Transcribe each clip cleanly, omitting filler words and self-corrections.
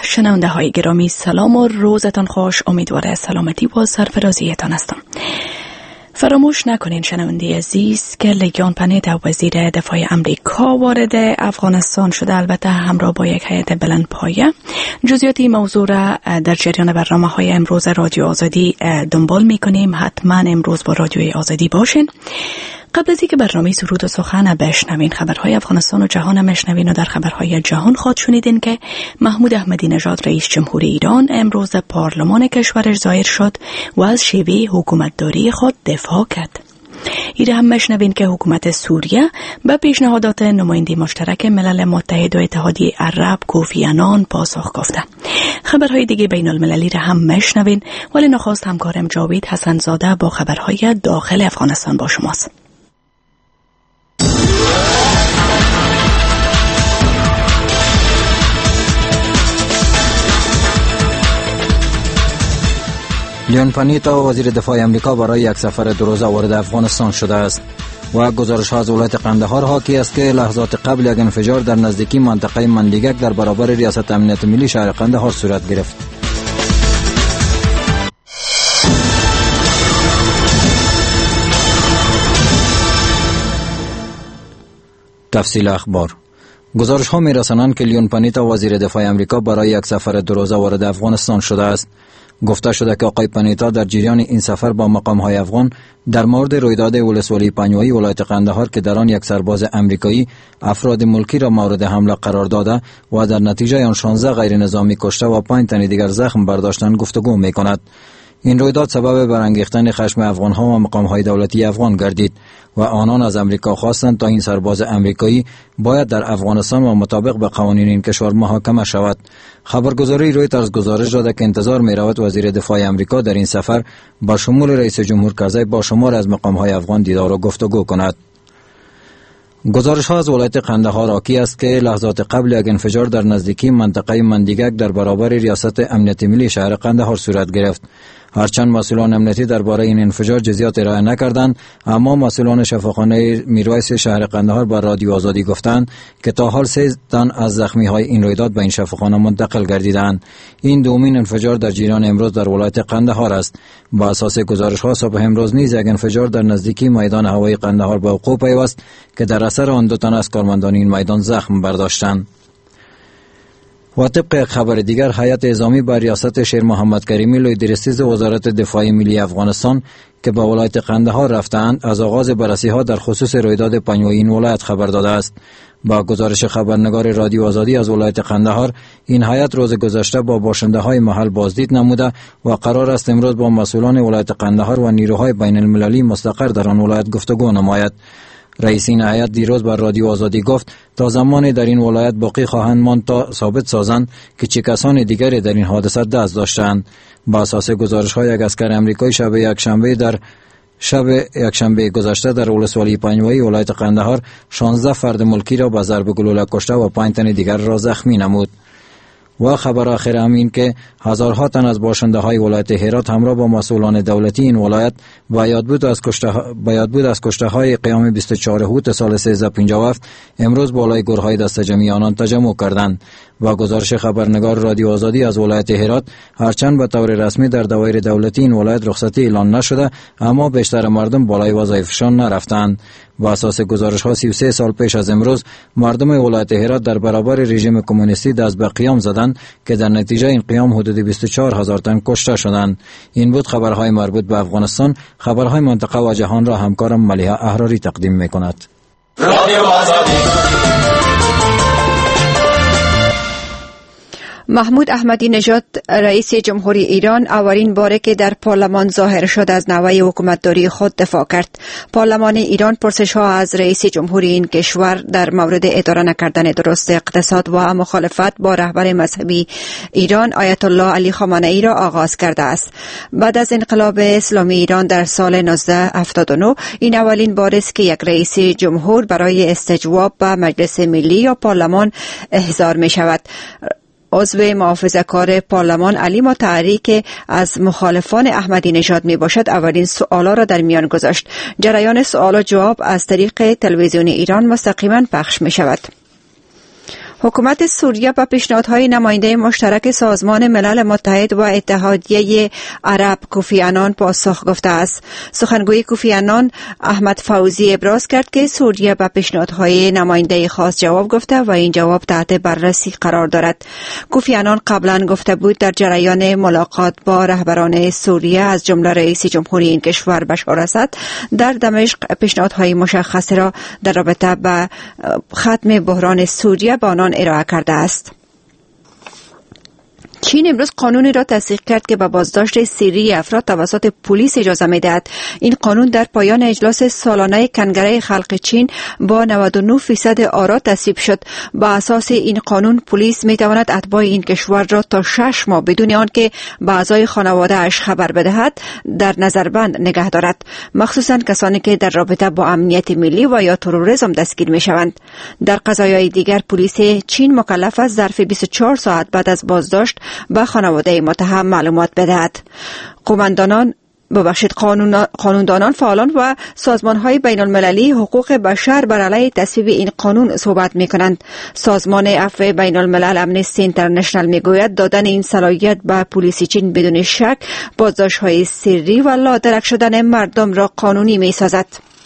شنونده های گرامی سلام و روزتان خوش. امیدواره سلامتی و سرفرازیتان هستم. فراموش نکنین شنونده عزیز که لیگیان پنیتا وزیر دفاع امریکا وارد افغانستان شده، البته همراه با یک هیئت بلند پایه. جزئیات موضوع را در جریان برنامه‌های امروز رادیو آزادی دنبال می‌کنیم. حتما امروز با رادیوی آزادی باشین. قبل از اینکه برنامه سرود و سخن بشنوین، خبرهای افغانستان و جهان بشنوین و در خبرهای جهان خواهد شنیدین که محمود احمدی نژاد رئیس جمهوری ایران امروز پارلمان کشورش ظاهر شد و از شیوه حکومتداری خود دفاع کرد. ایره هم بشنوین که حکومت سوریه به پیشنهادات نماینده مشترک ملل متحد و اتحادیه عرب کوفی عنان پاسخ گفته. خبرهای دیگه بین المللی را هم بشنوین، ولی نخست همکارم جاوید حسن زاده با خبرهای داخل افغانستان با شماست. لیون پنیتا وزیر دفاع امریکا برای یک سفر 2 روزه وارد افغانستان شده است و گزارش ها از ولایت قندهار حاکی است که لحظات قبل یک انفجار در نزدیکی منطقه مندیگک در برابر ریاست امنیت ملی شهر قندهار صورت گرفت. تفصیل اخبار. گزارش ها می رسانند که لیون پنیتا وزیر دفاع امریکا برای یک سفر 2 روزه وارد افغانستان شده است. گفته شده که آقای پنیتا در جریان این سفر با مقام های افغان در مورد رویداد ولسوالی پنجوایی ولایت قندهار که در آن یک سرباز امریکایی افراد ملکی را مورد حمله قرار داده و در نتیجه آن 16 غیر نظامی کشته و 5 تن دیگر زخم برداشتند گفتگو می کند. این رویداد سبب برانگیختن خشم افغان‌ها و مقام‌های دولتی افغان گردید و آنان از امریکا خواستند تا این سرباز امریکایی باید در افغانستان و مطابق به قوانین این کشور محاکمه شود. خبرگزاری رویترز گزارش داده که انتظار می‌رود وزیر دفاع امریکا در این سفر با شمول رئیس جمهور کرزی با شمار از مقام‌های افغان دیدار و گفتگو کند. گزارش ها از ولایت قندهار حاکی است که لحظات قبل یک انفجار در نزدیکی منطقه مندیگک در برابر ریاست امنیت ملی شهر قندهار صورت گرفت. هرچند مسئولان امنیتی درباره این انفجار جزئیات ارائه نکردند، اما مسئولان شفاخانه میرویس شهر قندهار با رادیو آزادی گفتند که تا حال 3 تن از زخمی های این رویداد به این شفاخانه منتقل گردیدند. این دومین انفجار در جریان امروز در ولایت قندهار است. با اساس گزارش ها صبح امروز نیز یک انفجار در نزدیکی میدان هوایی قندهار به وقوع پیوست که در اثر آن 2 تن از کارمندان این میدان زخم برداشتند. و طبق خبر دیگر، هیئت اعزامی بر ریاست شیر محمد کریمی لوی درستیز وزارت دفاع ملی افغانستان که به ولایت قندهار رفتند از آغاز بررسی ها در خصوص رویداد پنجوایی این ولایت خبر داده است. با گزارش خبرنگار رادیو آزادی از ولایت قندهار، این هیئت روز گذشته با باشنده های محل بازدید نموده و قرار است امروز با مسئولان ولایت قندهار و نیروهای بین المللی مستقر در آن ولایت گفتگو نماید. رئیس این هیئت دیروز بر رادیو آزادی گفت تا زمانی در این ولایت باقی خواهند ماند تا ثابت سازند که چه کسان دیگری در این حادثه دست داشتند. با اساس گزارش های یک عسکر امریکایی شب یکشنبه گذشته در ولسوالی پنجوایی ولایت قندهار 16 فرد ملکی را با ضرب گلوله کشته و 5 تن دیگر را زخمی نمود. و خبر آخر هم این که هزارها تن از باشنده های ولایت هرات همراه با مسئولان دولتی این ولایت با یاد بود از کشته های قیام 24 هوت سال 1357 امروز بالای گورهای دست جمعی آنان تجمع کردند. و گزارش خبرنگار رادیو آزادی از ولایت هرات، هرچند به طور رسمی در دوایر دولتی این ولایت رخصتی اعلان نشده، اما بیشتر مردم بالای وظایفشان نرفتند. با اساس گزارش ها 33 سال پیش از امروز مردم ولایت هرات در برابر رژیم کمونیستی دست به قیام زدند که در نتیجه این قیام حدود 24,000 تن کشته شدند. این بود خبرهای مربوط به افغانستان. خبرهای منطقه و جهان را همکارم ملیحه احراری تقدیم می‌کند. رادیو آزادی. محمود احمدی نژاد رئیس جمهوری ایران اولین باره که در پارلمان ظاهر شد از نوع حکومتداری خود دفاع کرد. پارلمان ایران پرسش ها از رئیس جمهوری این کشور در مورد اداره نکردن درست اقتصاد و مخالفت با رهبر مذهبی ایران آیت الله علی خامنه ای را آغاز کرده است. بعد از انقلاب اسلامی ایران در سال 1979 این اولین بار است که یک رئیس جمهور برای استجواب به مجلس ملی یا پارلمان احضار می شود. عضو محافظه‌کار پارلمان علی مطهری که از مخالفان احمدی نژاد می باشد اولین سوالا را در میان گذاشت. جریان سوال و جواب از طریق تلویزیون ایران مستقیما پخش می شود. حکومت سوریه به پیشنهادهای نماینده مشترک سازمان ملل متحد و اتحادیه عرب کوفی عنان پاسخ گفته است. سخنگوی کوفی عنان احمد فوزی ابراز کرد که سوریه به پیشنهادهای نماینده خاص جواب گفته و این جواب تحت بررسی قرار دارد. کوفی عنان قبلا گفته بود در جریان ملاقات با رهبران سوریه از جمله رئیس جمهوری این کشور بشار اسد در دمشق پیشنهادهای مشخص را در رابطه با ختم بحران سوریه به آنان ارائه کرده است. چین امروز قانونی را تصدیق کرد که به بازداشت سری افراد توسط پلیس اجازه می‌دهد. این قانون در پایان اجلاس سالانه کنگره خلق چین با 99% آرا تصویب شد. با اساس این قانون پلیس می‌تواند اتباع این کشور را تا 6 ماه بدون آنکه به اعضای خانواده اش خبر بدهد در نظربند نگه دارد، مخصوصاً کسانی که در رابطه با امنیت ملی و یا تروریسم دستگیر می‌شوند. در قضایای دیگر پلیس چین مکلف است ظرف 24 ساعت بعد از بازداشت به خانواده متهم معلومات بدهد. قانوندانان، فعالان و سازمان‌های بین‌المللی حقوق بشر بر علیه تصویب این قانون صحبت می‌کنند. سازمان عفو بین‌الملل امنستی اینترنشنال می‌گوید دادن این صلاحیت به پلیس چین بدون شک بازداشت‌های سری و لادرک شدن مردم را قانونی می‌سازد.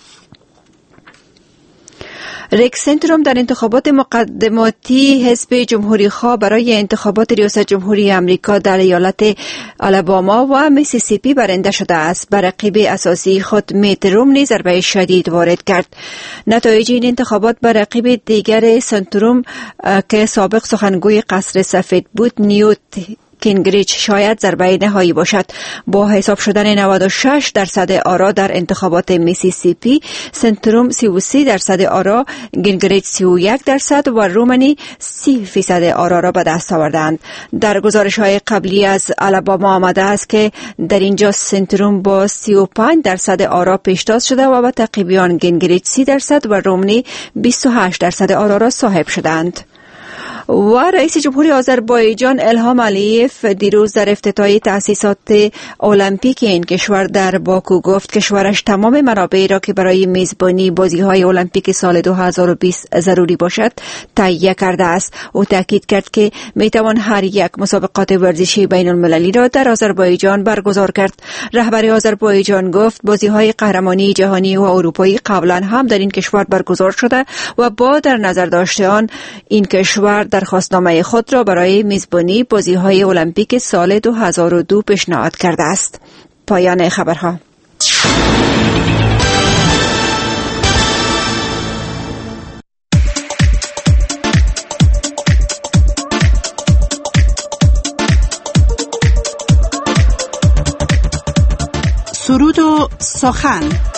ریک سنتروم در انتخابات مقدماتی حزب جمهوری خواه برای انتخابات ریاست جمهوری امریکا در ایالت آلاباما و میسیسیپی برنده شده است. بر رقیب اساسی خود میت رومنی ضربه شدید وارد کرد. نتایج این انتخابات بر رقیب دیگر سنتروم که سابق سخنگوی قصر سفید بود، نیوت گینگریچ، شاید ضربه نهایی باشد. با حساب شدن 96% آرا در انتخابات میسیسیپی، سنتروم 33% آرا، گینگریچ 31% و رومنی 30% آرا را به دست آوردند. در گزارش‌های قبلی از آلاباما آمده است که در اینجا سنتروم با 35% آرا پیشتاز شده و به تعقیبیان گینگریچ 30% و رومنی 28% آرا را صاحب شدند. و رئیس جمهوری آذربایجان الهام علیف دیروز در افتتاح تأسیسات المپیک این کشور در باکو گفت کشورش تمام منابعی را که برای میزبانی بازی‌های المپیک سال 2020 ضروری باشد تهیه کرده است. او تاکید کرد که میتوان هر یک مسابقات ورزشی بین‌المللی را در آذربایجان برگزار کرد. رهبر آذربایجان گفت بازی‌های قهرمانی جهانی و اروپایی قبلا هم در این کشور برگزار شده و با در نظر داشته آن این کشور درخواستنامه خود را برای میزبانی بازی‌های المپیک سال 2002 پیشنهاد کرده است. پایان خبرها. سرود و سخن.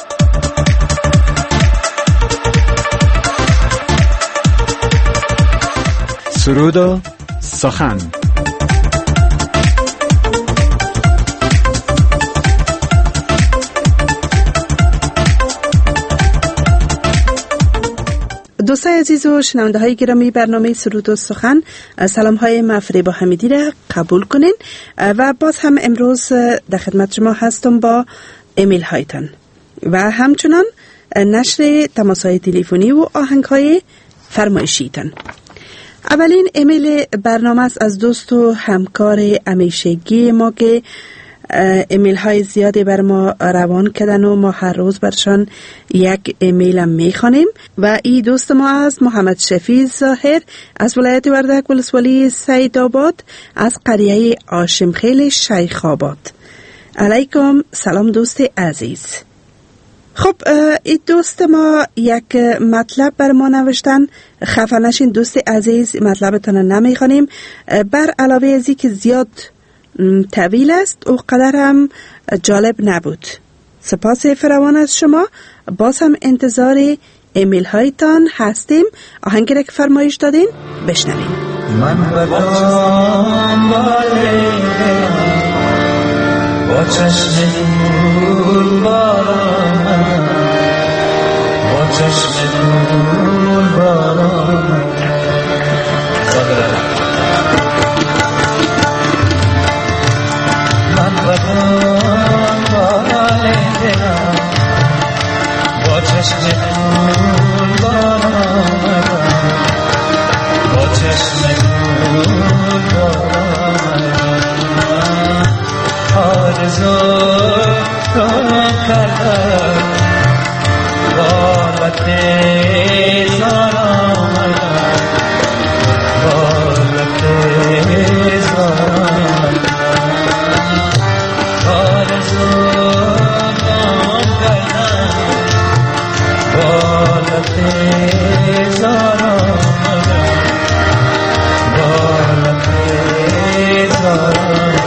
سرود و سخن. دوستای عزیز و شنونده های گرامی برنامه سرود و سخن، سلام های مفریبا حمیدی را قبول کنین و باز هم امروز در خدمت شما هستم با ایمیل هایتان و همچنان نشر تماس های تلفنی و آهنگ های فرمایشیتان. اولین ایمیل برنامه است از دوست و همکار همیشگی ما که ایمیل های زیادی بر ما روان کردن و ما هر روز برشان یک ایمیل هم میخوانیم و این دوست ما از محمد شفیع ظاهر از ولایت وردک ولسوالی سیدآباد از قریه آشمخیل شیخ آباد. علیکم سلام دوست عزیز. خب این دوست ما یک مطلب بر ما نوشتن. خفه نشین دوست عزیز، مطلبتان نمیخوانیم. بر علاوه ازی که زیاد طویل است او قدر هم جالب نبود. سپاس فراوان از شما. باز هم انتظار ایمیل هایتان هستیم. آهنگی را که فرمایش دادین بشنویم. من بدم با چشم دور باران، با چشم دور باران، من بدم با چشم دور باران، با چشم آرزو کردم بالت زارم بالت زارم آرزو کردم بالت زارم بالت زارم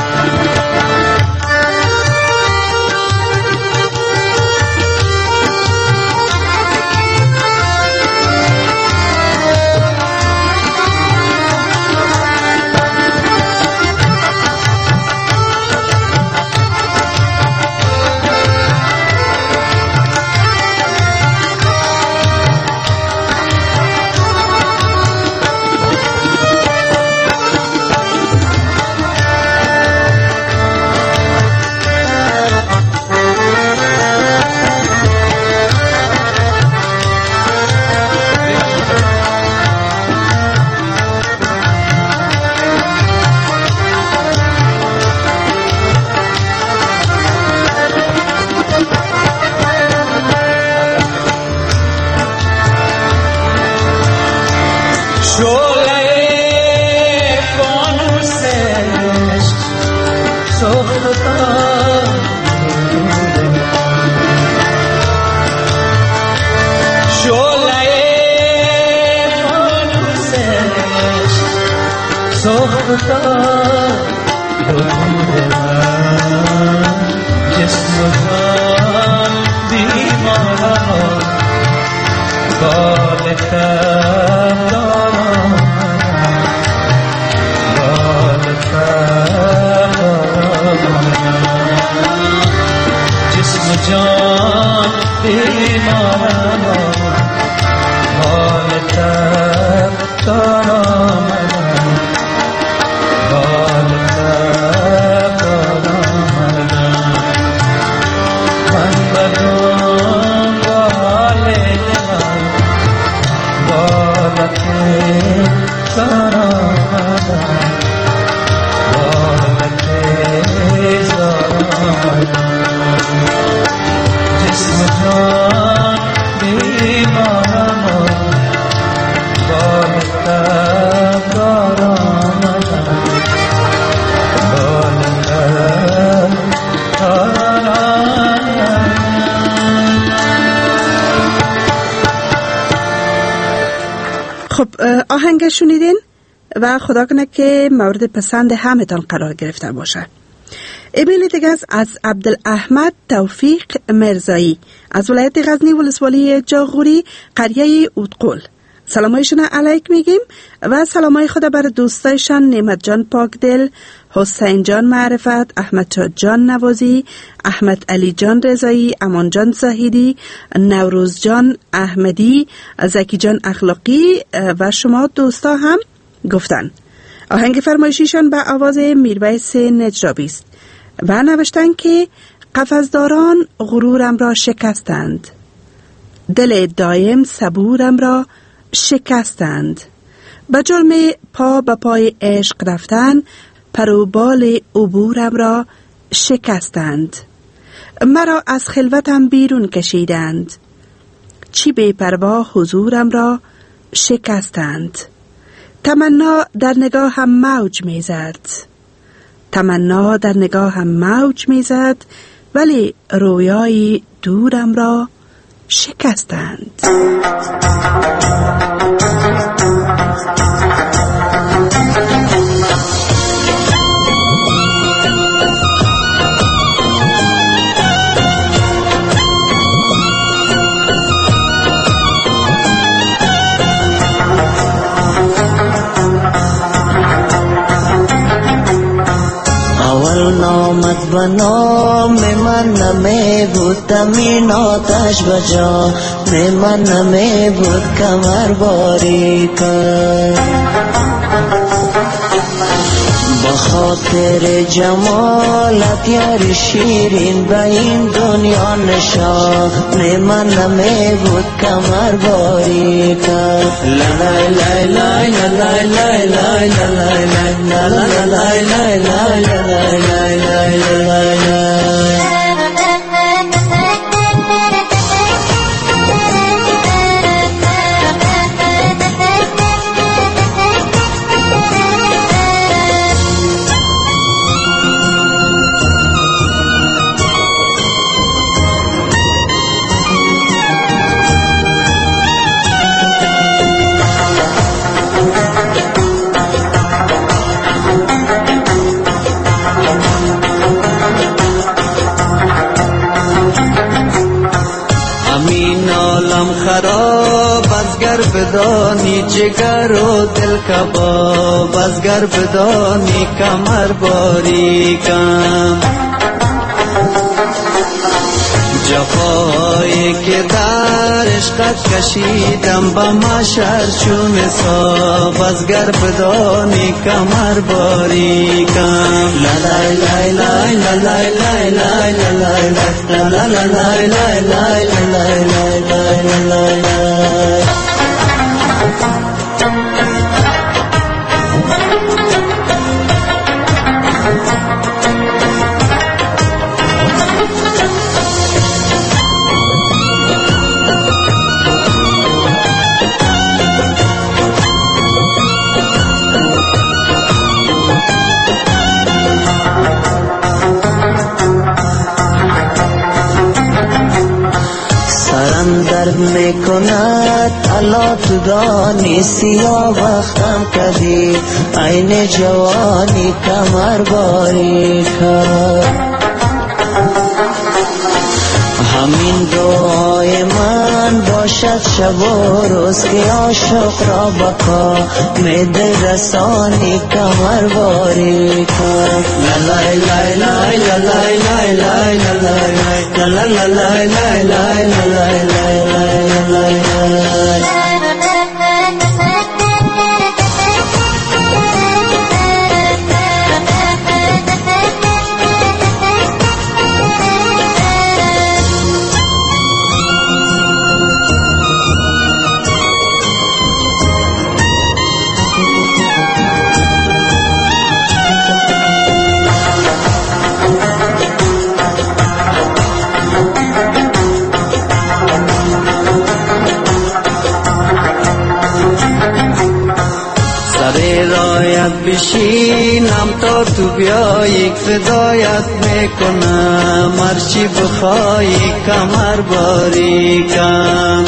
خب آهنگ شنیدین و خدا کنه که مورد پسند همتان قرار گرفته باشه. ایمیل دیگه از عبدالاحمد توفیق مرزایی از ولایت غزنی ولسوالی جاغوری قریه اودقل. سلامایشون علیک میگیم و سلامای خدا بر دوستایشان نعمت جان پاکدل، حسین جان معرفت، احمد جان نوازی، احمد علی جان رضایی، امان جان زاهدی، نوروز جان احمدی، زکی جان اخلاقی و شما دوستا هم گفتن. آهنگ فرمایشیشان به آواز میرویس نجرابی است و نوشتن که قفسداران غرورم را شکستند، دل دایم صبورم را شکستند، به جرم پا به پای عشق رفتن پروبال عبورم را شکستند، مرا از خلوتم بیرون کشیدند، چی بی پروا حضورم را شکستند، تمنا در نگاهم موج میزد، تمنا در نگاهم موج میزد، ولی رویای دورم را شکستند. نامت و نام من نمی بود تمین آتش بجا من نمی بود کمر باری کن بخاطر جمالت یار شیرین به این دنیا نشان من نمیبود کمر باری کن لای لای لای لای لای لای لای لای لای لای لای لای. خراب از گر بدانی جگر و دل کباب از گر بدانی کمر باریکم جفایی که در عشقت کشیدم با محشر چون حساب از گر بدانی کمر باریکم لای لای لای لای لای لای لای لای لای لای لای لای. درد میکند الا تو دانی سیاه وقتم کدی عین جوانی کمر باری کرد همین دعای من باشد شب و روز که عاشق را بکا میده رسانی کمر باری کرد لای لای لای لای لای لای لای لای لای لای لای لای. بشینم تا تو بیایی فدایت میکنم هرچی بخوایی کمر باریکم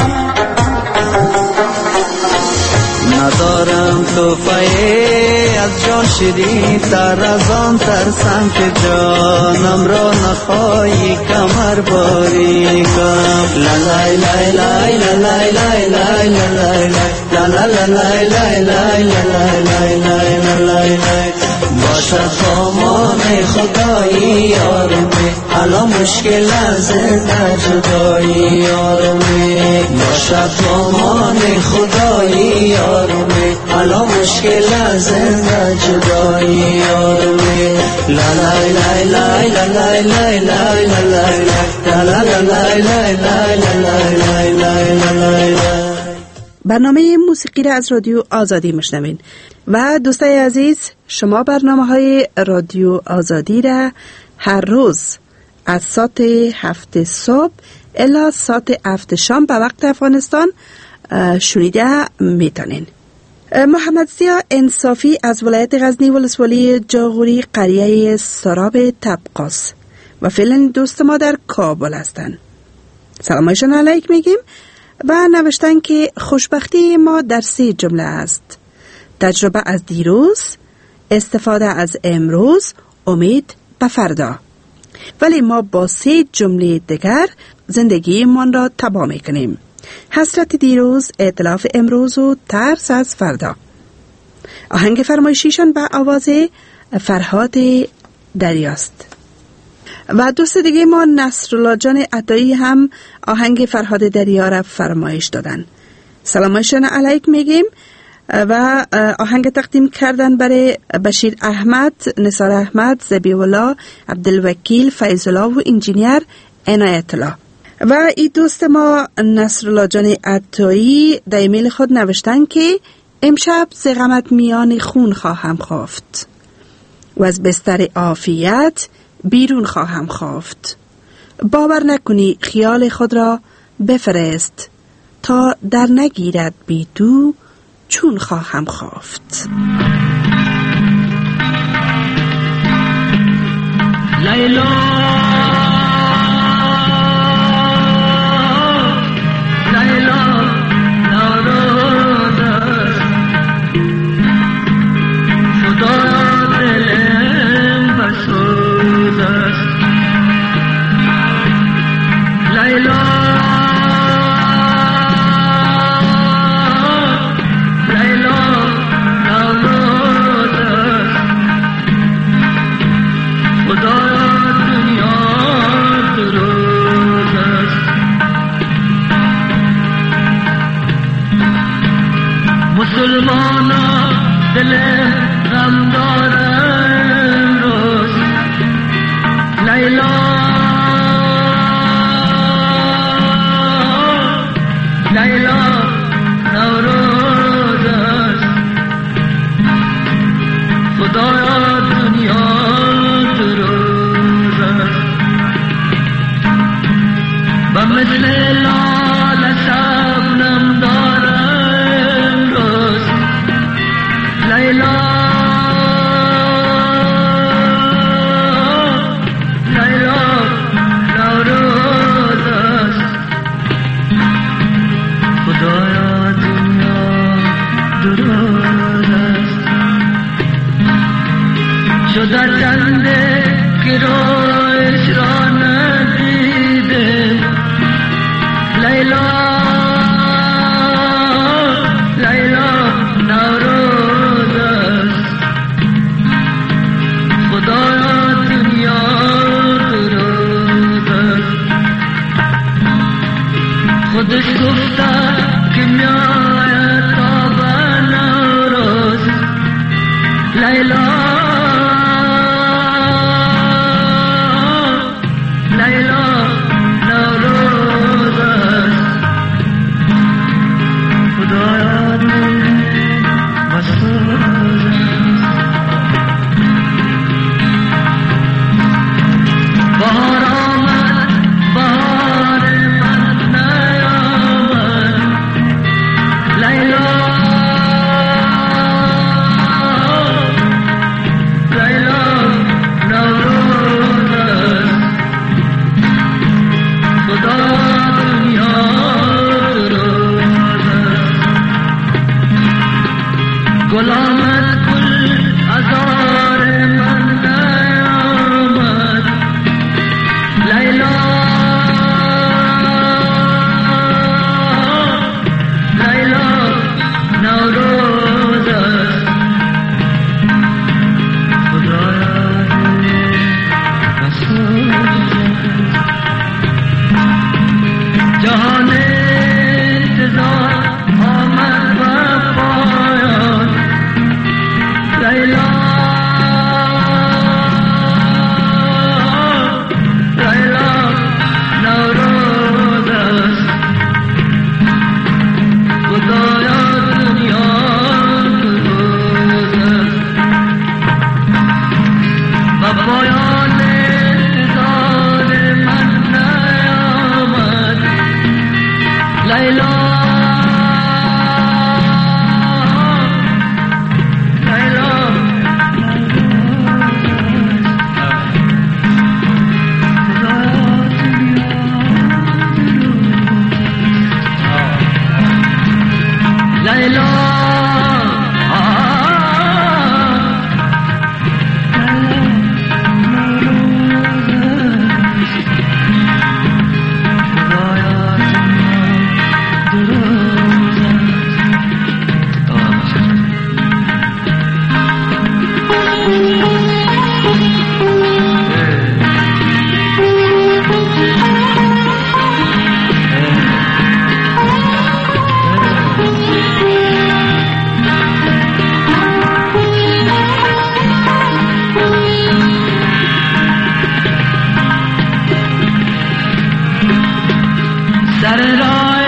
ندارم توفایی از جان شیرین تر از آن ترسم که جانم را نخواهی کمر باریکم لای لای لای لای لای لای لای لای لای لای باشد خامان خدایی یارمه حالا مشکل از زنده جدایی یارمه باشد خامان خدایی یارمه حالا مشکل از زنده جدایی یارمه لای لای لای لای لای لای لای لای. برنامه موسیقی را از رادیو آزادی میشنوین و دوستای عزیز شما برنامه‌های رادیو آزادی را هر روز از ساعت 7 صبح الی ساعت 7 شام به وقت افغانستان شنیده میتونین. محمد ضیا انصافی از ولایت غزنی ولسوالی جاغوری قریه سراب طبقاس و فعلا دوست ما در کابل هستند. سلامشان علیک میگیم و نوشتن که خوشبختی ما در 3 جمله است: تجربه از دیروز، استفاده از امروز، امید به فردا. ولی ما با 3 جمله دیگر زندگی من را تباه میکنیم: حسرت دیروز، ائتلاف امروز و ترس از فردا. آهنگ فرمایشیشان به آواز فرهاد دریاست. و دوست دیگه ما نصرالله جان عطایی هم آهنگ فرهاد دریا را فرمایش دادن. سلامشان علیک میگیم و آهنگ تقدیم کردن برای بشیر احمد، نثار احمد، ذبیح الله، عبدالوکیل، فیض الله و انجینیر عنایت الله. و این دوست ما نصرالله جان عطایی در ایمیل خود نوشتن که امشب ز غمت میان خون خواهم خفت و از بستر عافیت بیرون خواهم خفت. باور نکنی خیال خود را بفرست تا در نگیرد بی تو چون خواهم خفت. لیلا مسلمانا دل غم دارن روز لیلا لیلا نوروز است خدایا دنیا دروز است و مثل لال شبنم دارن روز لیلا لیلا نوروز است خدایا دنیا دروز است شده چنده که رویش را ندیده لیلا لیلا نوروز است خدایا دنیا دروز است خودش گفته که میاید تا به نوروز لیلا سر راه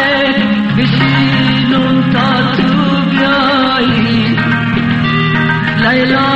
بشینم تا تو بیایی لیلا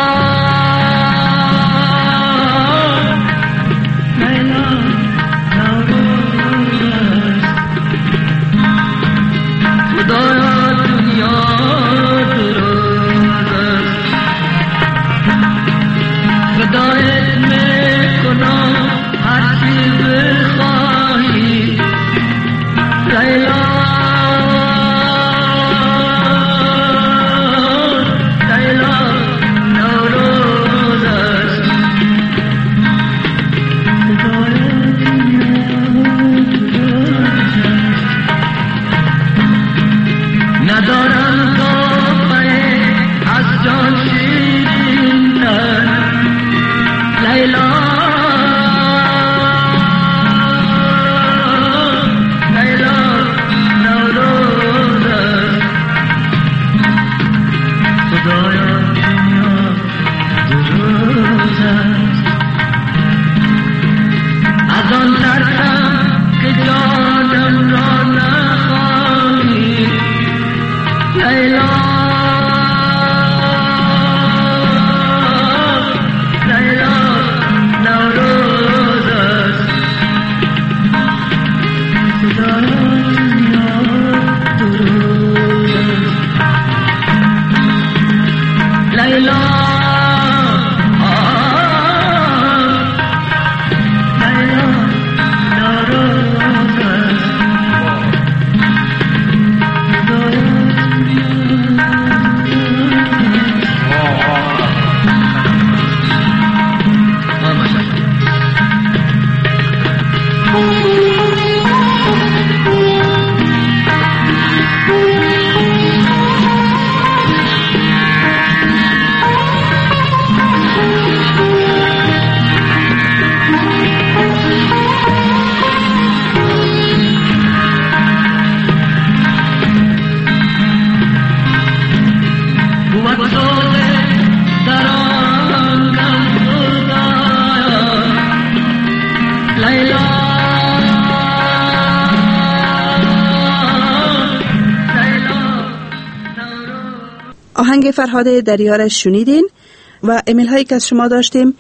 آهنگ فرهاد دریار را شنیدین و ایمیل هایی که از شما داشتیم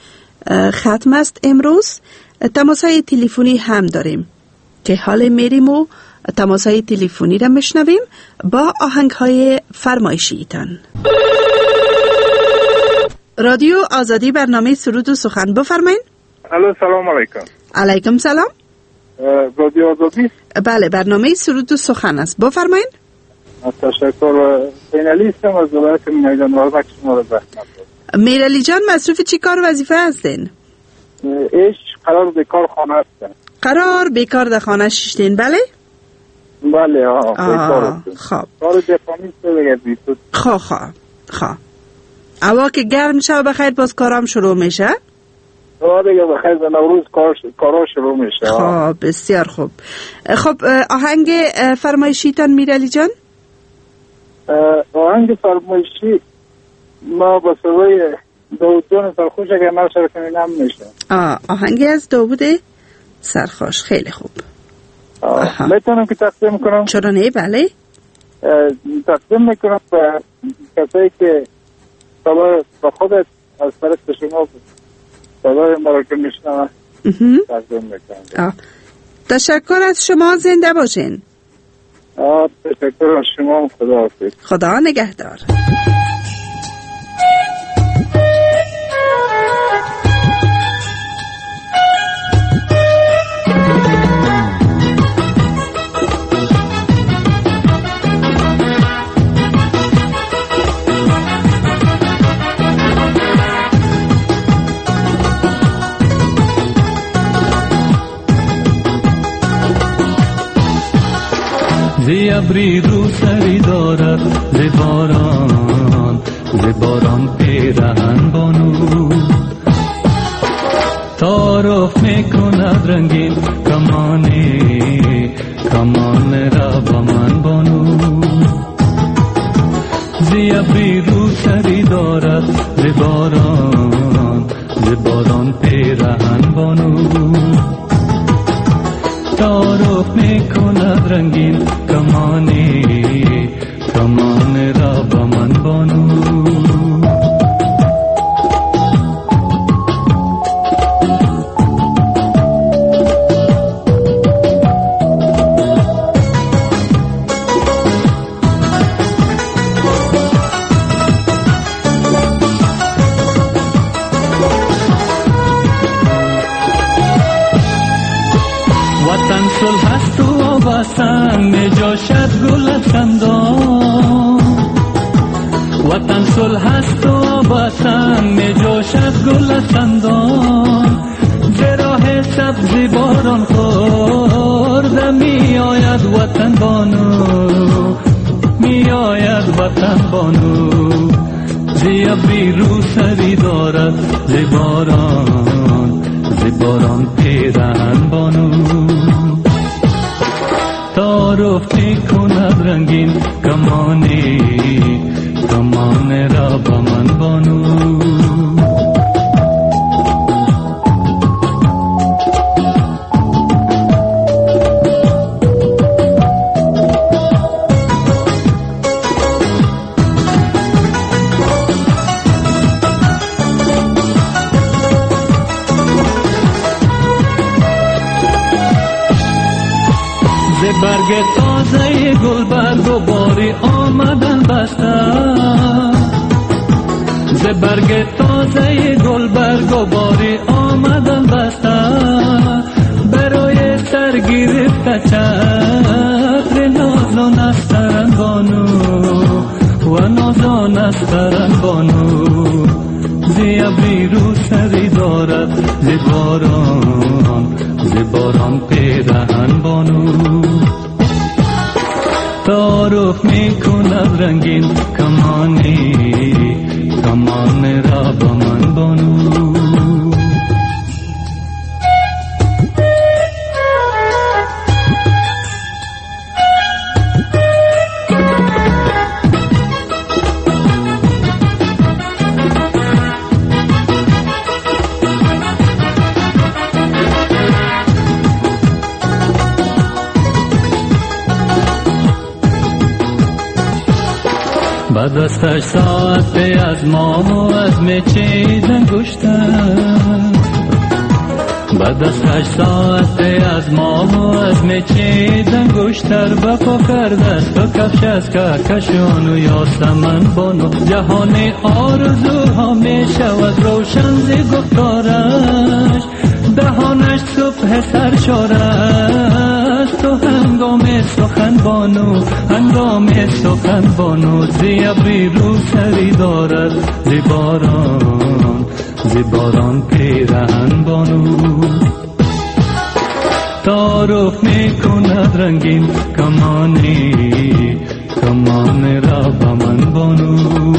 ختم است. امروز تماس های تلفنی هم داریم که حال میریم و تماس های تلفنی را میشنویم با آهنگ های فرمایشی ایتان. رادیو آزادی برنامه سرود و سخن، بفرمایین. الو، سلام علیکم. علیکم سلام. رادیو آزادی؟ بله، برنامه سرود و سخن است، بفرمایین. تشکر. فینالی هستم از ولایت میرعلی جان، شما رو زحمت دادم. میرعلی جان، مصروف چی کار و وظیفه هستین؟ قرار بیکار خانه هستم. قرار بیکار در خانه شیشتین؟ بله؟ بله، بیکار هستم. خب. کار دفاعی بگه بیتود. خب. اوا که گرم شو بخیر باز کارام شروع میشه؟ دیگه بخیر به نوروز کارا شروع میشه. خب، بسیار خوب. خب، آهنگ فرمایشیتان میرعلی جان؟ آهنگ فرمایشی ما با صدای داوود جان سرخوش اگر نشر کنیم میشه. آهنگی از داوود سرخوش، خیلی خوب. میتونم که تقدیم کنم؟ چرا نه؟ بله. تقدیم میکنم به کسایی که با خودت از طرف شما صدای مرا که میشنم تقدیم میکنم. تشکر از شما، زنده باشین. تشکر از شما، خدا حافظ. خدا نگهدار. زی ابری رو سری دارد ز باران پیرهن بانو تعارف میکند رنگین کمان را با من بانو زی ابری رو سری دارد ز باران پیرهن بانو تعارف میکند کمان را با من بانو. وطن صلح است و آبستن نجاشت گل خندان. وطن صلح است و آبستن نجاشت گل خندان. زراه سبزی باران خورده می آید وطن بانو، می آید وطن بانو. زی ابرو سری دارد زباران پیرهن بانو. تعارف می کند رنگین کمان را با من بانو. برگ تازه گل برگ و باری آمدن بستن. ز برگ تازه گل برگ و باری آمدن بستن. برای سر گرفت چتر نازان استرن بانو و نازان استرن بانو. زی ابرو سری دارد زباران پیرهن بانو. تعارف می کند رنگین کمان را با من بانو. بعد از 8 ساعت از مام و از میچه زنگشتن. بعد از 8 ساعت از مام و از میچه زنگشتر بپا کرده است و کفش از کهکشان و یاسمن بانو. جهان آرزوها می شود روشن ز گفتارش. دهانش صبح سرشار است و هنگام سخن بانو. زی ابرو سری دارد زباران پیرهن بانو. تعارف می کند رنگین کمان را با من بانو.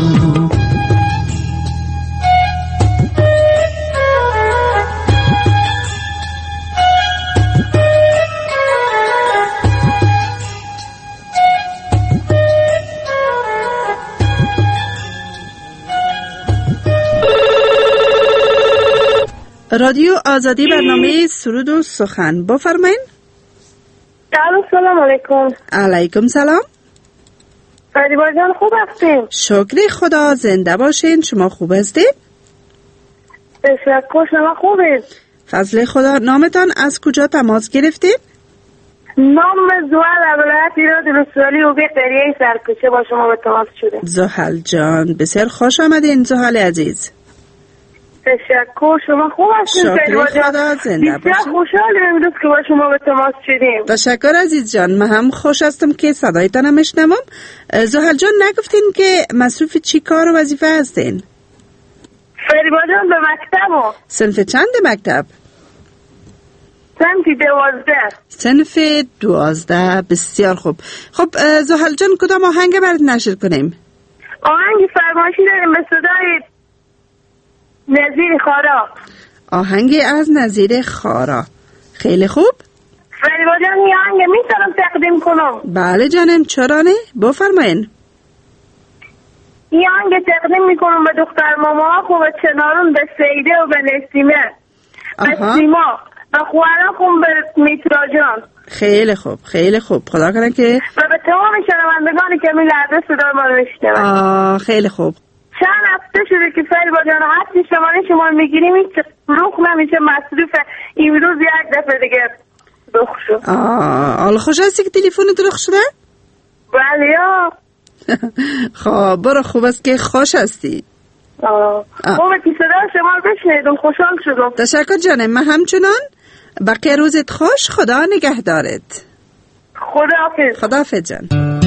رادیو آزادی برنامه سرود و سخن بفرمایین. سلام علیکم. علیکم سلام. فریبا جان خوب هستین؟ شکر خدا، زنده باشین. شما خوب هستین؟ تشکر. شما خوبید؟ فضل خدا. نامتان از کجا تماس گرفتید؟ نام زحل ولایت ایران رسولی و به قریه سرکوچه با شما به تماس شده. زحل جان بسیار خوش آمدین زحل عزیز. تشکر. شما خوب هستین؟ شکر خدا، زنده باشین. بسیار خوشحالیم امروز که با شما به تماس شدیم. تشکر عزیز جان. من هم خوش هستم که صدایتان میشنوم. زحل جان نگفتین که مصروف چی کار و وظیفه هستین؟ فریبا جان به مکتب. صنف چند مکتب؟ صنف 12. صنف 12. بسیار خوب. خب زحل جان کدام آهنگ برات نشر کنیم؟ آهنگ فرمایشی داریم به صدای نظیر خارا. آهنگی از نظیر خارا. خیلی خوب. فریبا جان این آهنگ میتونم تقدیم کنم؟ بله جانم، چرا نه؟ بفرمایین. این آهنگ تقدیم میکنم به دختر ماما و چنارون، به سیده و به نسیمه، به سیما، و خواهرم خون به میترا جان. خیلی خوب خیلی خوب، خدا کنه که و به تمام شنوندگانی که می لحظه صدای ما رو میشنون. خیلی خوب. چند هفته شده که فریبا جان هرچی شماره شما میگیریم این روخ نمیشه، مصروفه. امروز یک دفعه دیگه رخ شد. حالا خوش هستی که تلفنت رخ شده؟ بله. خب برو، خوب است که خوش هستی. خوبه که صدای شما رو بشنیدم، خوشحال شدم. تشکر جانم. من همچنان. بقیه روزت خوش، خدا نگهدارت. خداحافظ. خداحافظ جان.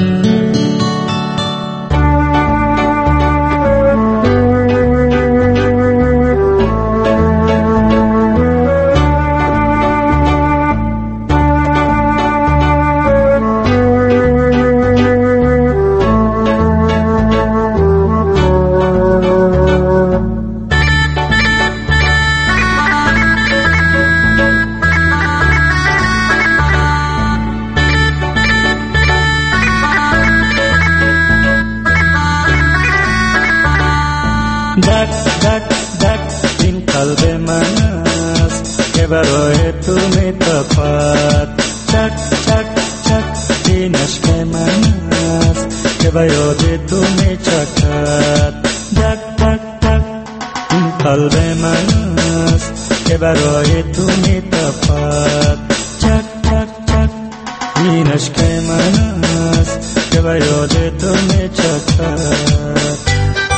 برای تو میتپد چک چک چک، این عشق من است که به یاد تو میچکد. دک دک دک، این قلب من است که برای تو میتپد چک چک چک، این عشق من است که به یاد تو میچکد.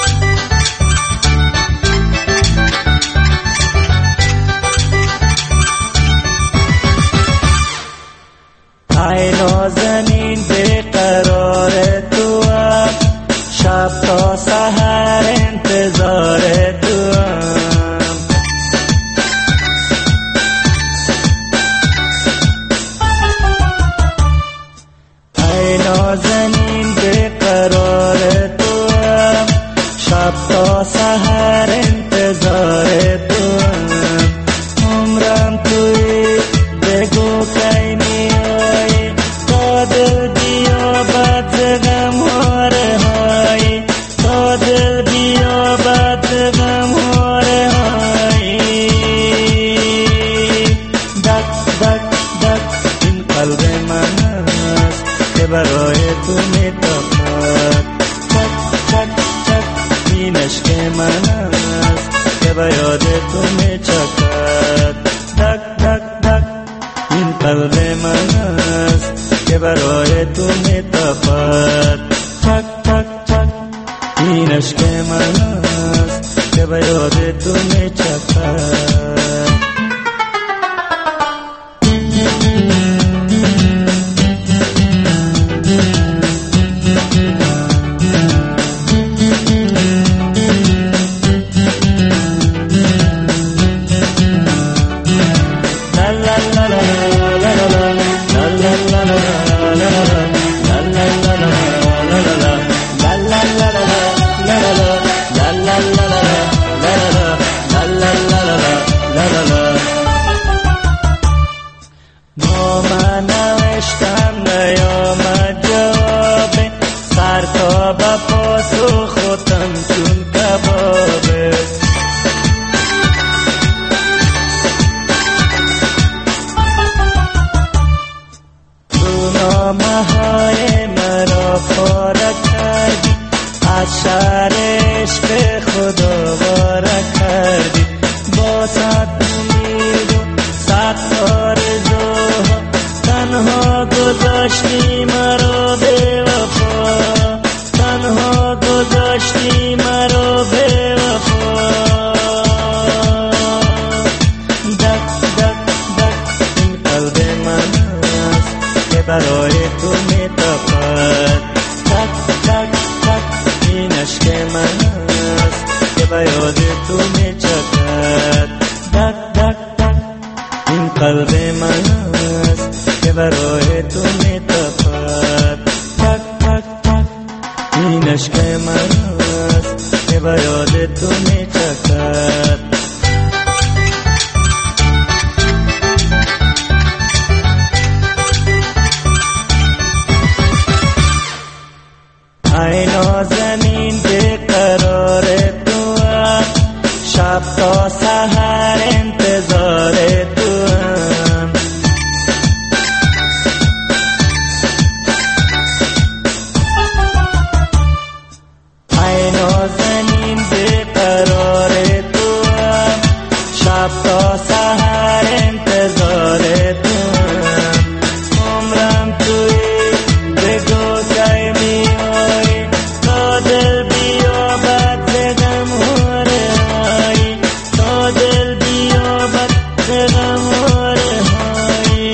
ای نازنین بیقرار تو هم، شب تا سحر انتظار تو هم. ای نازنین بیقرار تو هم، شب تا سحر انتظار تو هم. عمرم توی بگو کی میای، تا دل بیابد غم‌هاره های، تا دل بیابد غم‌هاره های. دک دک دک، این قلب من است که برای تو میتپد چک چک چک، این عشق من است که به یاد تو میچکد. دک دک دک، این قلب من است که برای تو میتپد چک چک چک، این عشق من است که به یاد تو میچکد. شب تا سحر انتظار تو شب تا سحر انتظار تو، عمرم توی بگو کی میای، تا دل بیابد زدم هاره های، تا دل بیابد زدم هاره های.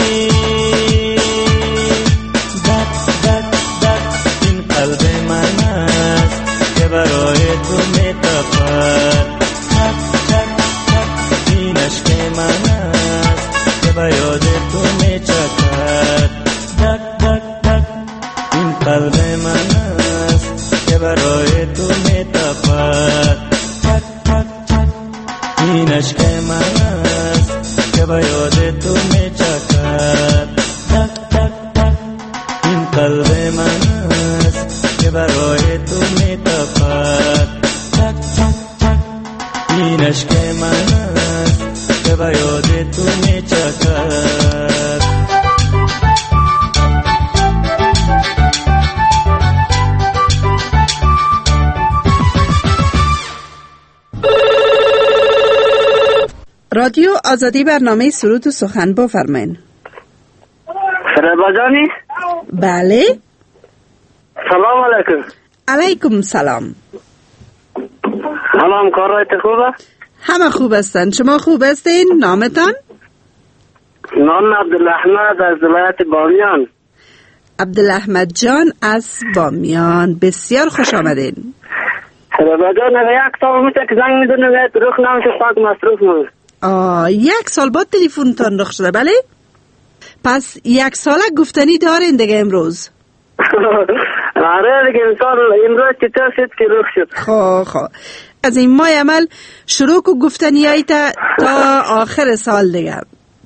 دق دق دق این قلب من است که برای تو میتپد، تک تک تک این عشق من است که به یاد تو میچکد. دق دق دق این قلب من است که برای تو میتپد، تک تک تک این عشق من است که به یاد تو میچکد. دق دق دق این قلب من است که برای تو میتپد، تک تک تک این عشق من است که به یاد تو میچکد. رادیو آزادی برنامه سرود و سخن بفرمایید. سربازانی؟ بله. سلام علیکم. علیکم سلام. سلام، کارایت خوبه؟ همه خوب هستن. شما خوب هستین؟ نامتان؟ نام عبدالاحمد از ولایت بامیان. عبدالاحمد جان از بامیان، بسیار خوش آمدین. سربازان یک سال میشه که زنگ میدونه روخ نمیشه، پاک مصروف میشه. 1 سال بعد تلفنتان رخ شده؟ بله. پس 1 ساله گفتنی دارین دیگه امروز؟ آره دیگه، امروز چطور شد که رخ شد. خب از این ماه عمل شروع کو گفتنی هایی تا آخر سال دیگه.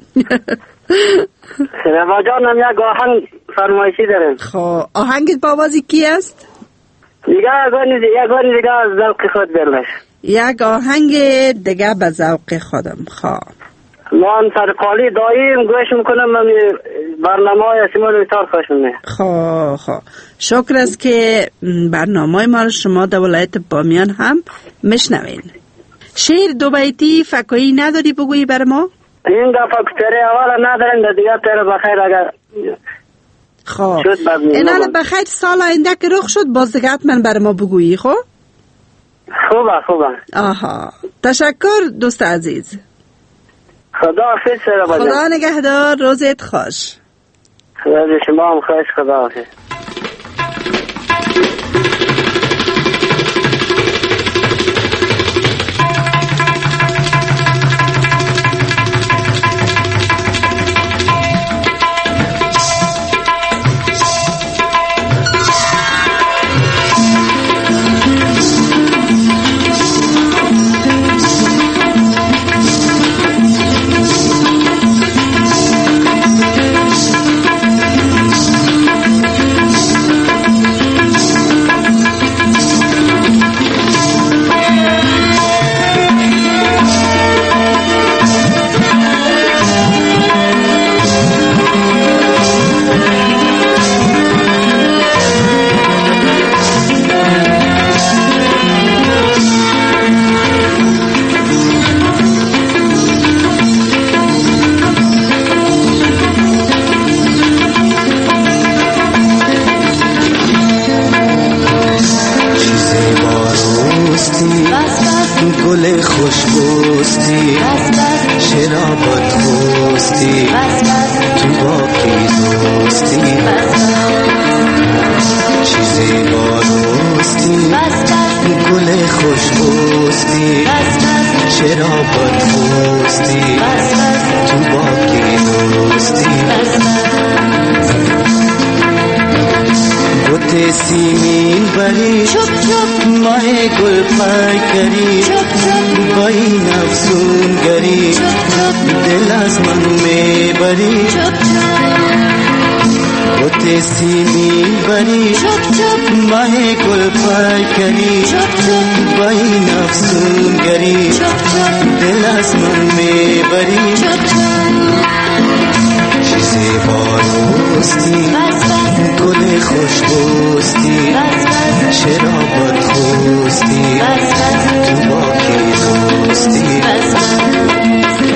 سربازان هم یک آهنگ فرمایشی داریم. خب آهنگت با آوازی کی است؟ دیگه یک آهنگ دیگه از ذوق خود برلش. یک آهنگ دیگه به ذوق خودم. خب من سرقالی دایم گوش میکنم، من برنامه های شما رو بسیار خوش میاد. خب شکر است که برنامه ما رو شما در ولایت بامیان هم میشنوین. شعر دو بیتی فکایی نداری بگویی بر ما؟ این دفعه تره اول ندارم، دیگه تره بخیر اگر خب اینال بخیر سال آینده که رخ شد باز دیگه حتما بر ما بگویی. خب خوبه. آها، تشکر دوست عزیز. خدا حافظ سربازان. خدا نگهدار، روزت خوش. روز شما هم خوش. خدا حافظ. گل خوشبوستی، شرابت خوستی، تو با کی دوستی، چیزی باروستی، گل خوشبوستی، شرابت خوستی، تو با کی دوستی، بوته سیمین بری ماه گل پای کری با این افسون گری دل از من میبری بوته سیمین بری ماه گل پای کری با این افسون گری دل از من میبری چیزی باروستی گل خوشبوستی شرابت خوستی تو با کی دوستی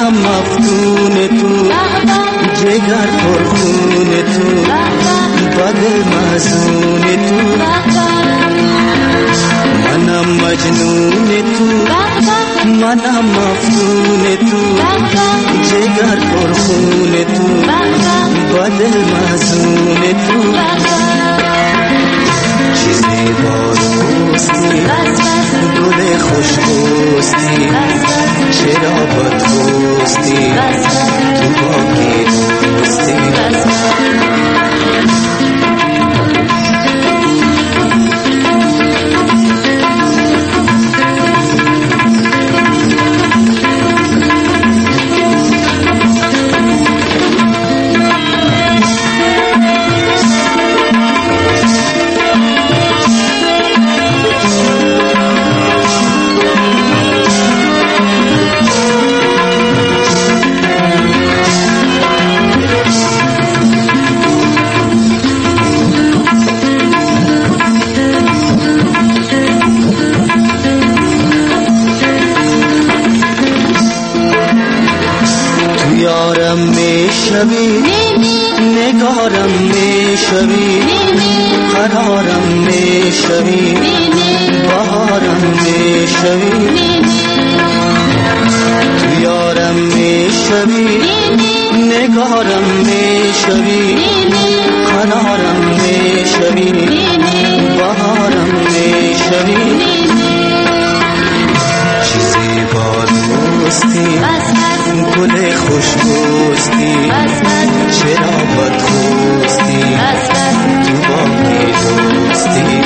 منم مفتون تو جگر پرخون تو بدل مزون تو منم مجنون تو منم مفتون تو جگر پرخون تو بدل مزون تو چیزی باروستی گل خوشبوستی چرا بدبوستی تو باقی دوستی نگارم میشوی قرارم میشوی بهارم میشوی تو یارم میشوی نگارم میشوی قرارم میشوی بهارم میشوی چیزی با دوستی گل خوشبوستی چرا بدخوستی تو باقی دوستی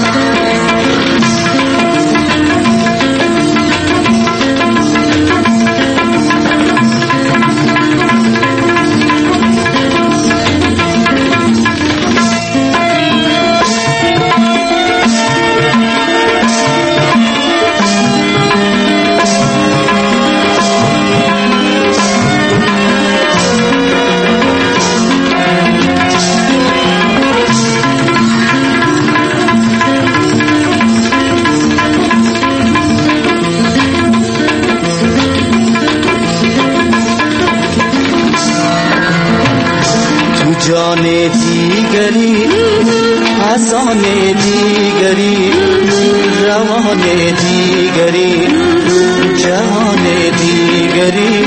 جان دیگری حسان دیگری روان دیگری جهان دیگری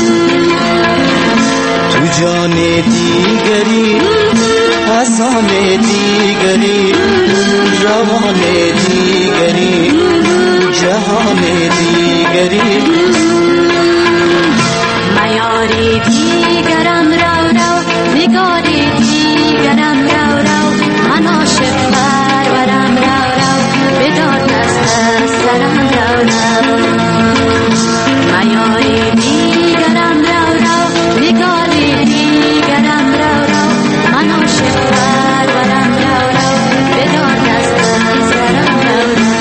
تو جان دیگری حسان دیگری روان دیگری جهان دیگری میاری دیگرم رو نگار دیگرم رو من عاشق پرورم رو بدار دست از سرم رو میاری دیگرم رو نگار دیگرم رو من عاشق پرورم رو بدار دست از سرم رو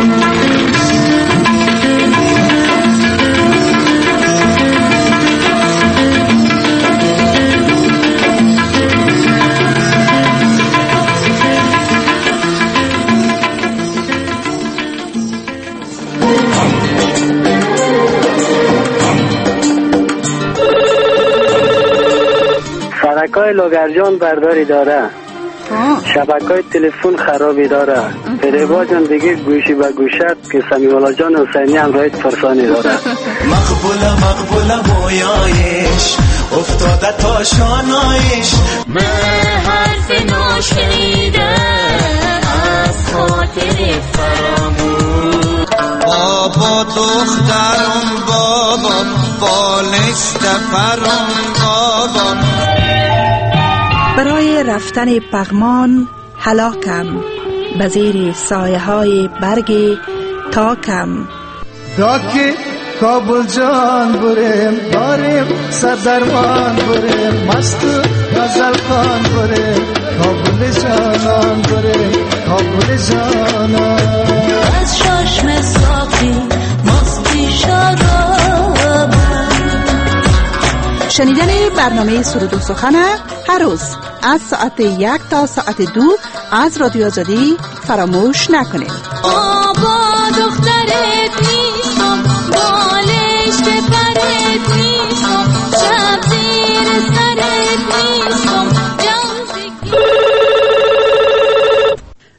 شبکه‌های لوگرجان برداری داره شبکه‌های تلفن خرابی داره فریبا جان دیگه گوشی به گوشت که سمیولا جان حسینی هم رایت فرسانی داره مقبوله مویایش افتاده تا شانایش به حرف ناشنیده از خاطر فراموش بابا دخترم بابا بالشت پرم بابا برای رفتن پغمان هلاکم به زیر سایه های برگ تاکم داکی کابل جان بریم داریم صدرمان بریم مست غزل خان بریم کابل جانان بریم کابل جانان از چشم ساقی مستی شراب. شنیدن برنامه سرود و سخن هر روز از ساعت 1 تا ساعت 2 از رادیو آزادی فراموش نکنید. بابا دخترت نیستم بالش پرت نیستم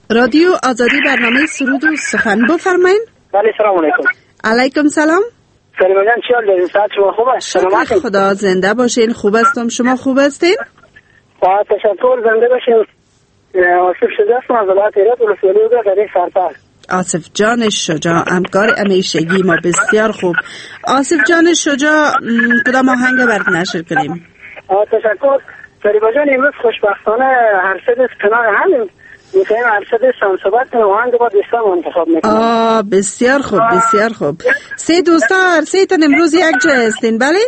رادیو آزادی برنامه سرود و سخن بفرمایید. بله سلام علیکم. علیکم سلام. سلام جان چی حال دارین؟ صحت شما خوب است؟ شکر خدا زنده باشین. خوب هستم. شما خوب هستین؟ با تشکر زنده باشین. آصف شجاع هستم از ولایت هرات ولسوالی در سرپر. آصف جان شجاع همکار همیشگی ما. بسیار خوب. آصف جان شجاع کدام آهنگ برات نشر کنیم؟ تشکر. فریبا جان امروز خوشبختانه هر سه دست کنار همین میخوایم هر سه دست هم صحبت کنیم آهنگ با دوستان انتخاب میکنیم. بسیار خوب بسیار خوب. سه دوستا هر سه تن امروز یک جا هستین بله؟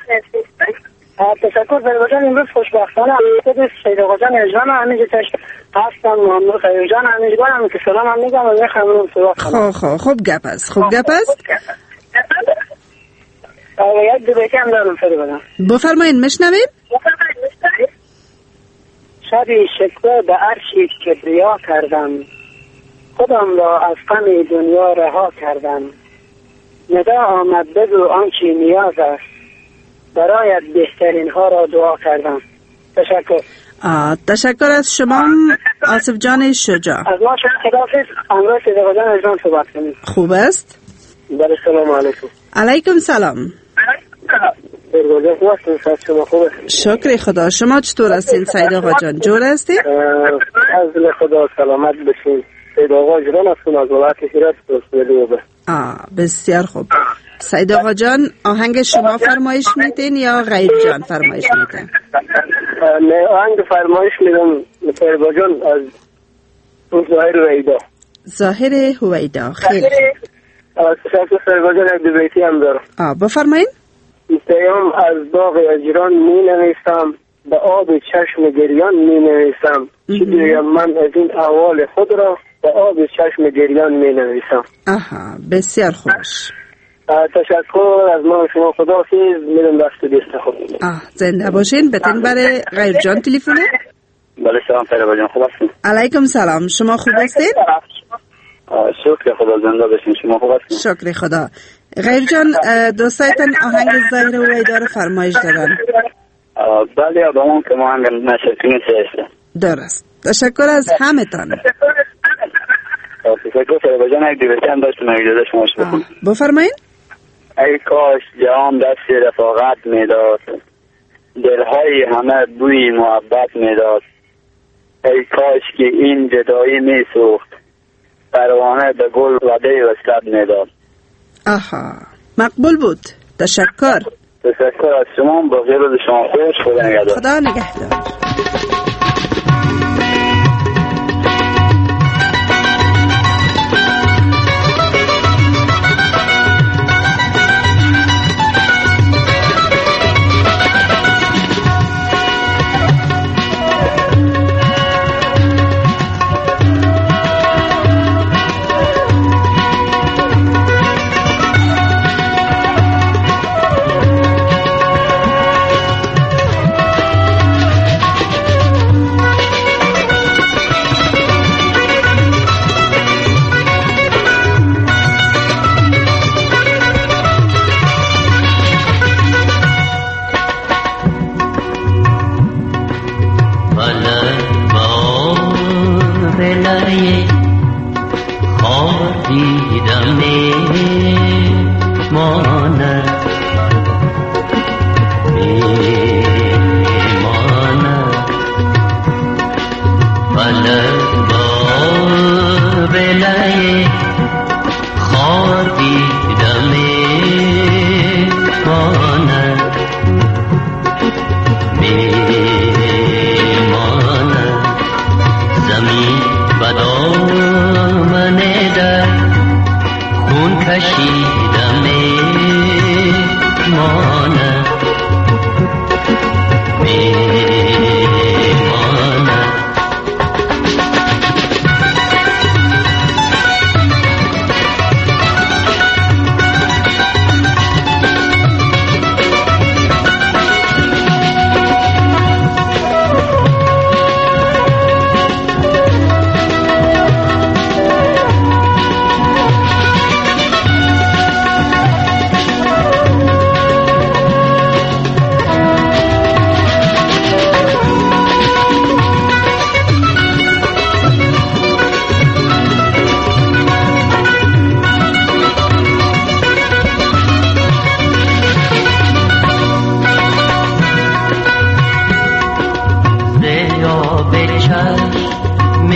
تشکر فریبا جان امروز خوشبختانه هر سه دست سید آقا جان اجرام همینجا هستم محمد خیر جان همینجا هم که سلام هم میگم و میخوام صحبت کنم. خوب گپ است. خوب گپ است. یک دو بیتی هم دارم فریبا جان. بفرمایید مشنویم. شبی شکوه به عرشی کبریا کردم خودم را از غم دنیا رها کردم ندا آمد بگو آنچه نیاز است برایت بهترین ها را دعا کردم. تشکر. تشکر از شما آصف جان شجاع. از ما شما خداحافظ. امروز سید آقا جان اجرام صحبت کنیم. خوب است. بله سلام علیکم. علیکم سلام. شکر خدا. شما چطور هستین سید آقا جان؟ جور هستین؟ از خدا سلامت بشین. سید آقا جان هستم از ولایت هرات ولسوالی. بسیار خوب. سید آقا جان آهنگ شما فرمایش میتین یا غیر جان فرمایش میتین؟ نه آهنگ فرمایش میدم فریبا جان از ظاهر هویدا. ظاهر هویدا. خیلی تشکر فریبا جان. یک دو بیتی هم دارم. بفرمایید. پیام از باغ اجران می نویسم به آب چشم گریان می نویسم چی دویم من از این احوال خود را به آب چشم گریان می نویسم. بسیار خوش. تشکر از ما شما خداحافظ. میرم دست دیست خود. زنده باشین. بتین برای غیر جان تلفونه. بله سلام فریبا جان خوب هستین؟ علیکم سلام. شما خوب هستین؟ شکر خدا زنده باشین. شما خوب هستین؟ شکر خدا. غیر جان دوستایتان آهنگ ظاهر هویدا رو فرمایش دادن. بله با اون که ما آهنگ نشر کنیم چه درست. تشکر از همه تان. تشکر فریبا جان. یک دیویتی هم داشتم اجازه شما بکنم. بفرمایید. ای کاش جهان دست رفاقت میداد دلهای همه بوی محبت میداد ای کاش که این جدایی میسوخت پروانه به گل وعده وصلت میداد. مقبول بود. تشکر. تشکر از شما. با غیر از شما خوش. خدا نگهدار. خدا نگهدار.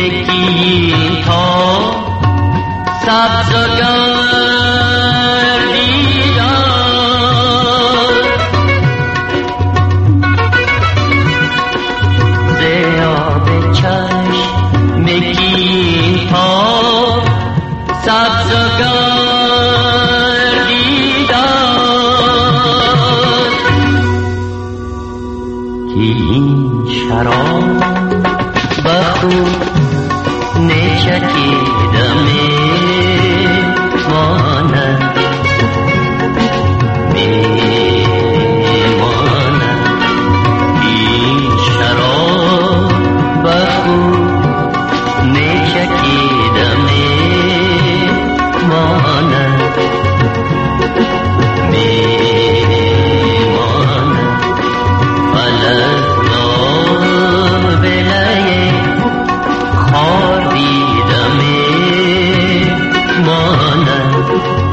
میگیم تا سبز و گردیدار زیاب چشم میگیم تا سبز و گردیدار که این شراب بخور نچکیدم میماند این شراب بخور نچکیدم میماند فلک را بلای خار دیدم میماند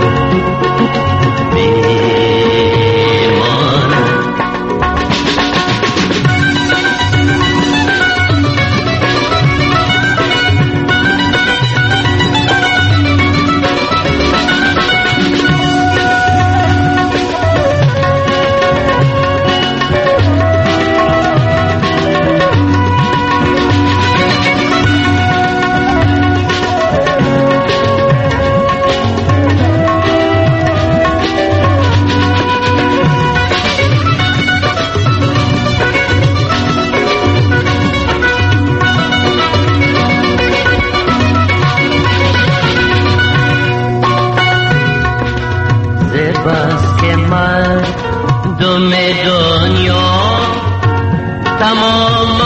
بس که مردم دنیا تمام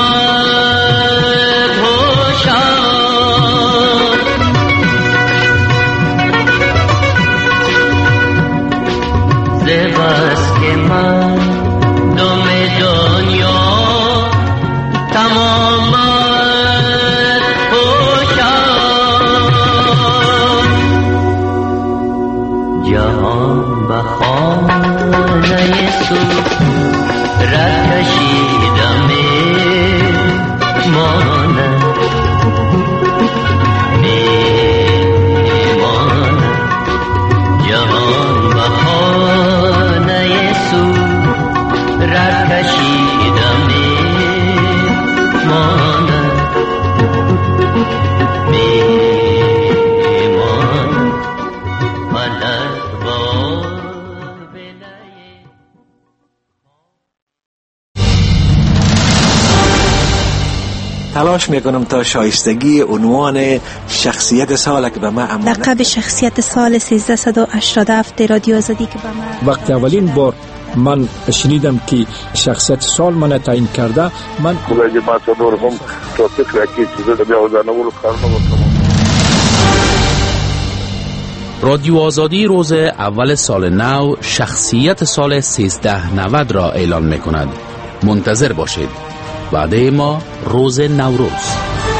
هوشیار بس که مردم دنیا تمام هوشیار جهان بخانه صورت کشیدم میماند جهان بخانه صورت کشیدم میماند تلاش میکنم تا شایستگی عنوان شخصیت سال که به من امانت لقب شخصیت سال 1387 رادیو آزادی که به من وقتی اولین بار من شنیدم که شخصیت سال من تعیین کرده من خدای ما صدور هم تو فکر کی چیزا بیا وزنول کارنامه رادیو آزادی روز اول سال نو شخصیت سال 1390 را اعلان می‌کند. منتظر باشید. وعده ما روز نوروز.